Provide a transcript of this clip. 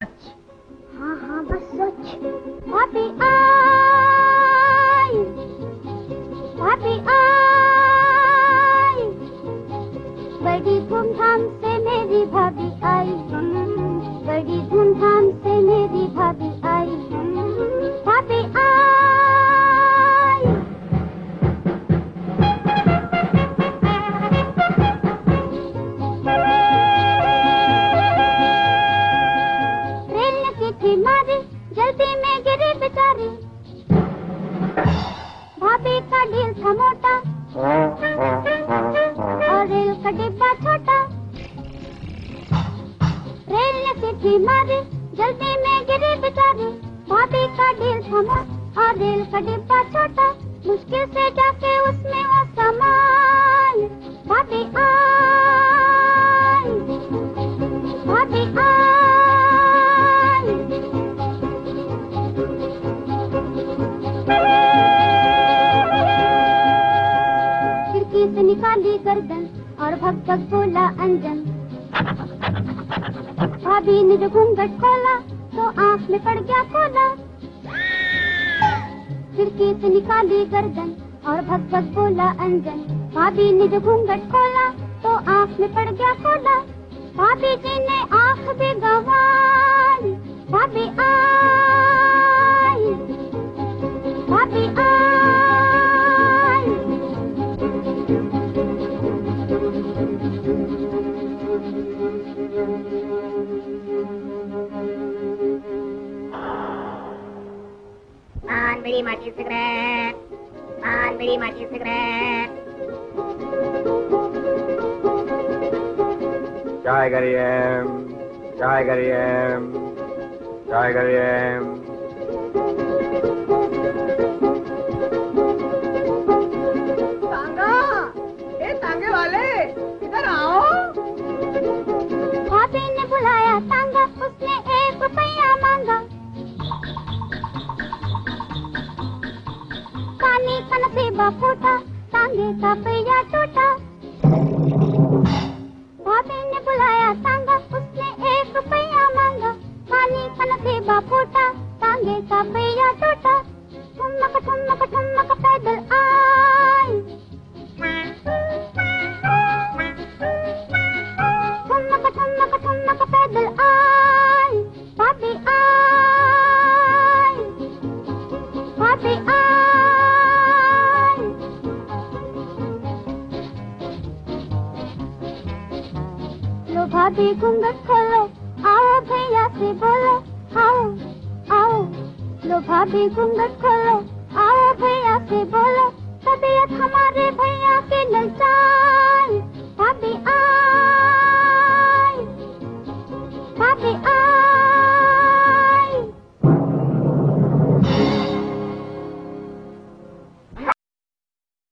हाँ हाँ बस सोच। भाभी आई, भाभी आई, बड़ी धूमधाम से मेरी भाभी आई, बड़ी धूमधाम से मेरी भाभी आई, भाभी आई। रेल ने की थी मारी, जल्दी में गिरी बेचारी, भाभी का दिल था मोटा और रेल का डिब्बा छोटा। रेल ने की थी मारी, जल्दी में गिरी बेचारी, भाभी का दिल था मोटा और रेल का डिब्बा छोटा। मुश्किल से जाके उसमें वो समाई, भाभी आई, भाभी आई। खिड़की से निकाली गर्दन और भग भग बोला अंजन, भाभी ने जो घूंघट खोला तो आंख में पड़ गया कोला। खिड़की से निकाली गर्दन और भग भग बोला अंजन, भाभी ने जो घूंघट खोला तो आंख में पड़ गया कोला। भाभी जी ने आंख भी गंवाई, भाभी आई, भाभी आई। पान बीड़ी माची सिगरेट, पान बीड़ी माची सिगरेट। चाय करिए, चाय करिए, चाय करिए। तांगा, ए तांगे वाले इधर आओ। भाभी ने बुलाया तांगा, उसने 1 रुपया मांगा। पानी का नसीबा फूटा, तांगे का पहिया टूटा। भाभी ने बुलाया तांगा, उसने 1 रुपया मांगा। पानी का नसीबा फूटा, तांगे का पहिया टूटा। ठुमक ठुमक ठुमक पैदल आई, ठुमक ठुमक ठुमक पैदल आई, भाभी आई, भाभी आई। लो भाभी घूंघट खोलो, आओ भैया से बोलो, आओ आओ। लो भाभी घूंघट खोलो, आओ भैया से बोलो, तबीयत हमारे भैया की ललचाई।